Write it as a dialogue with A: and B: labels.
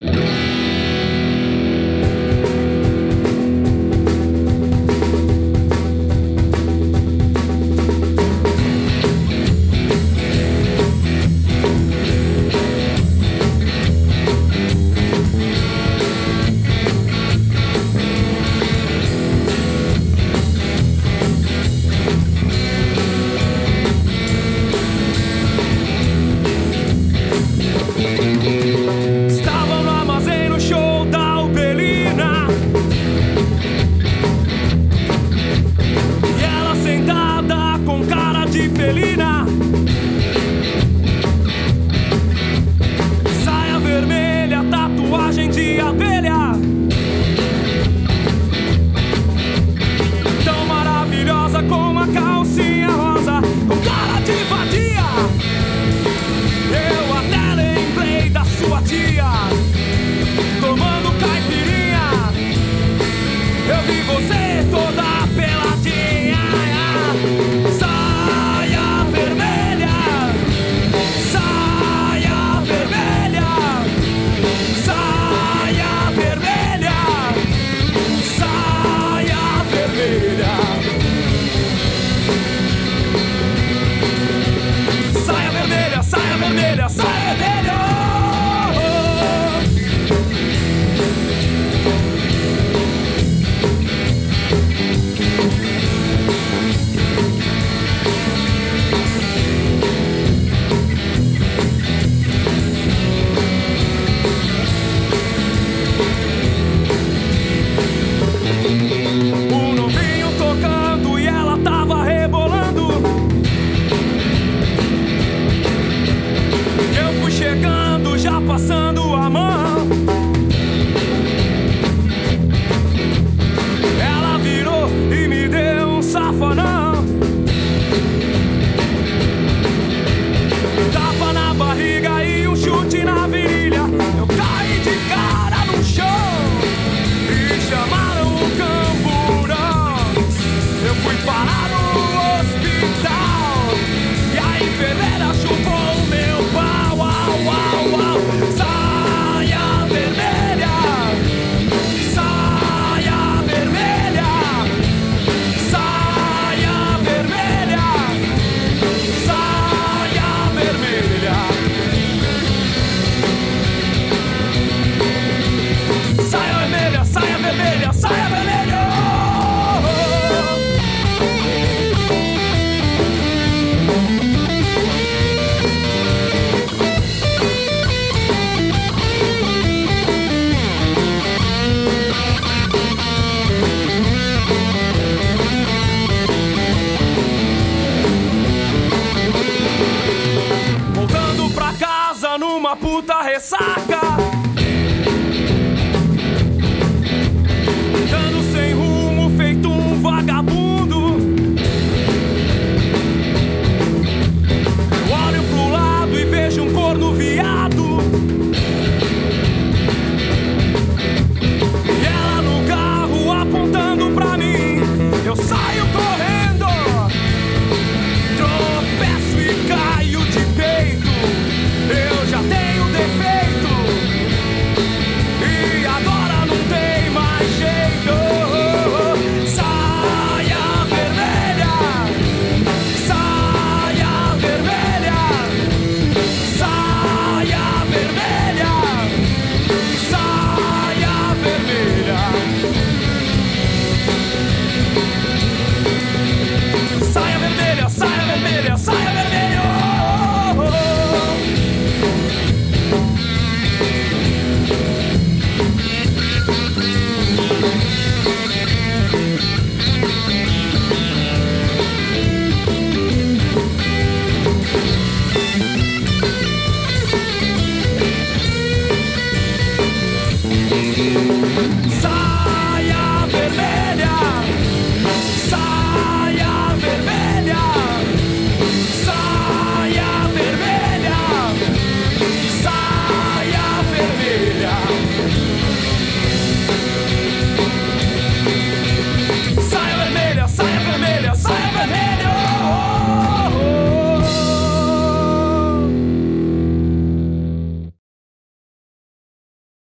A: Estava no armazém no show da Ubelina, e ela sentada com cara de felina, saia vermelha, tatuagem de abelha, tão maravilhosa com uma calcinha rosa, com cara de vadia. Eu até lembrei da sua tia, tomando caipirinha. Eu vi você toda peladinha. Saia vermelha, saia vermelha, saia vermelha, saia vermelha. Saia vermelha, saia vermelha, saia vermelha. O novinho tocando e ela tava rebolando. Eu fui chegando, já passando a mão. Ela virou e me deu um safanão, tapa na barriga e um chute na virilha. Eu caí de cara no chão e chamaram o camburão. Eu fui parar no hospital e a enfermeira chupou o meu pau. Au, au, au. Saia vermelha, saia vermelha, saia vermelha, saia vermelha. Saia vermelha, saia vermelha, saia vermelha. Voltando pra casa numa puta ressaca,